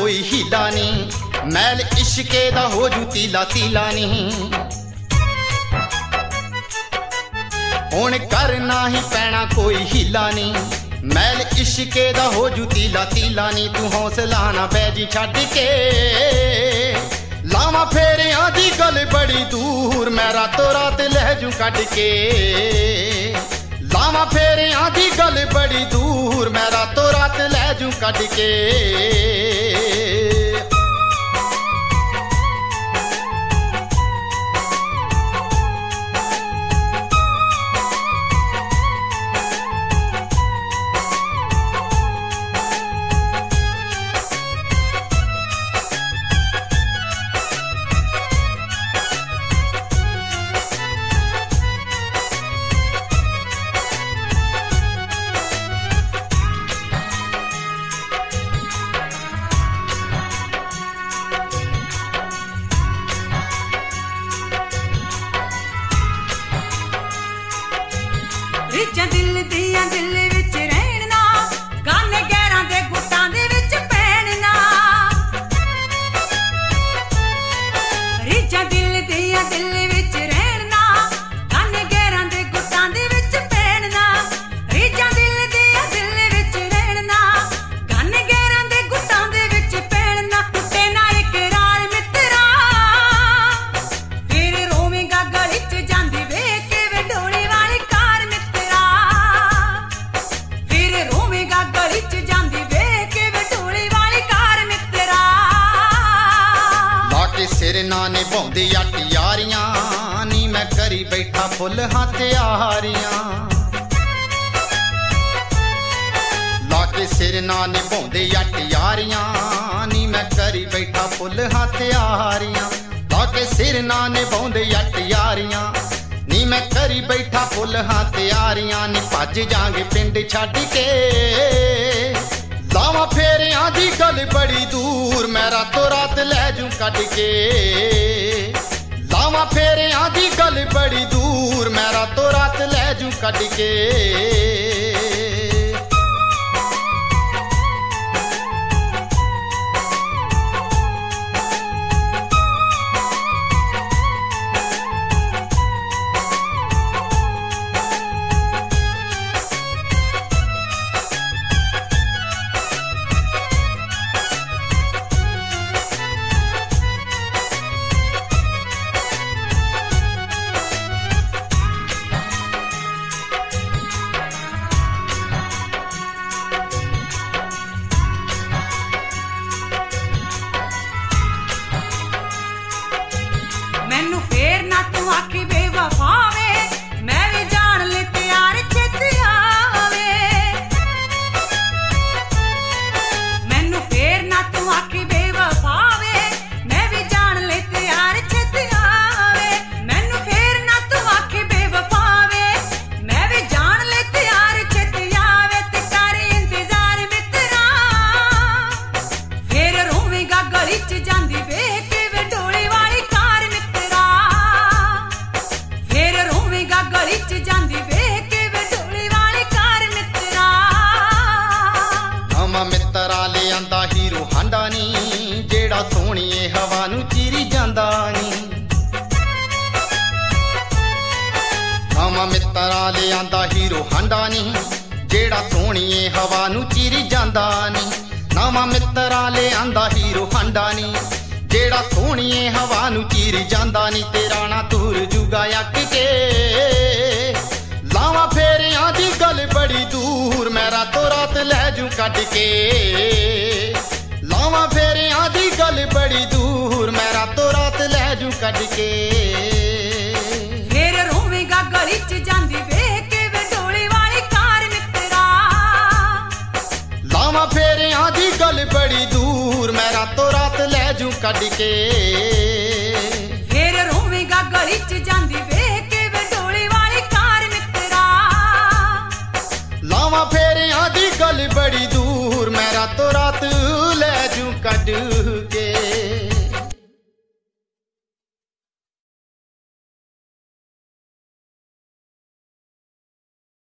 कोई हीला नहीं, मैल इश्के दा हो जू तीला तीला नहीं। हुण करना ही पैना कोई हीला नहीं, मैल इश्के दा हो जू तीला तीला नहीं। तू हौसला ना बैजी छड्ड के लावां फेरियां दी गल बड़ी दूर, मैं रातों रात लै जू कढ के। लावां फेरियां दी गल बड़ी दूर, मैं रातों रात लै जू कढ के। रिचा दिल दिया दिल विच रहना, गाने गैरां दे गुट्टां दे विच पैणना। रिचा दिल दिया दिल विच रहना, गाने गैरां दे गुट्टां दे विच पैणना। रिचा दिल दिया दिल विच रहना, गाने गैरां दे गुट्टां दे विच पैणना। टुटे ना इकरार मित्रा, फिर रोवेगा गली च जांदी वेख के वे डोली वाली कार मित्रा। फिर रोवेगा गली च जांदी वेख के वे डोली वाली कार मित्रा। लाके सिर ना निभाउंदे अट यारियां नी, मैं करी बैठा फुल हां त्यारियां। लाके सिर ना निभाउंदे अट यारियां नी, मैं करी बैठा फुल हां त्यारियां। लाके सिर ना निभाउंदे अट यारियां नी, मैं करी बैठा फुल हां त्यारियां। नी भज जांगे पिंड छड्ड के लावां फेरियां दी गल बड़ी दूर, मैं रातों रात लै जू कढ के। लावां फेरियां दी गल बड़ी दूर, मैं रातों रात लै जू कढ के। मैनू फेर ना तू आखी बेवफा वे, मैं भी जान ले त्यार छेती आवे। मैनू फेर ना तू आखी बेवफा वे, मैं भी जान ले त्यार छेती आवे। मैनू फेर ना तू आखी बेवफा वे, मैं भी जान ले त्यार छेती आवे। ते कर इंतजार मित्रा, फेर रोवेगा गली च जांदी वेख के वे डोली वाली कार मित्रा। फिर रोवेगा गली च जांदी वेख के वे डोली वाली कार मित्रा। नवां मित्रा ले आंदा हीरो हांडा नी, जेड़ा सोहणीए हवा नू चीरी जांदा नी। नवां मित्रा ले आंदा हीरो हांडा नी, जेड़ा सोहणीए हवा नू चीरी जांदा नी। नवां मित्रा ले आंदा हीरो हांडा नी, जेड़ा सोहणीए हवा नू चीरी जांदा नी। तेरा ना दूर जूगा अक के लावां फेरियां दी गल बड़ी दूर, मैं रातों रात लै जू कढ के। लावां फेरियां दी गल बड़ी दूर, मैं रातों रात लै जू कढ के। फिर रोवेगा गली च जांदी वेख के वे डोली वाली कार मित्रा। लावां फेरियां दी गल बड़ी दूर, मैं रातों रात लै जू कढ के। फिर रोवेगा गली च जांदी वेख के वे डोली वाली कार मित्रा। लावां फेरियां दी गल बड़ी दूर, मैं रातों रात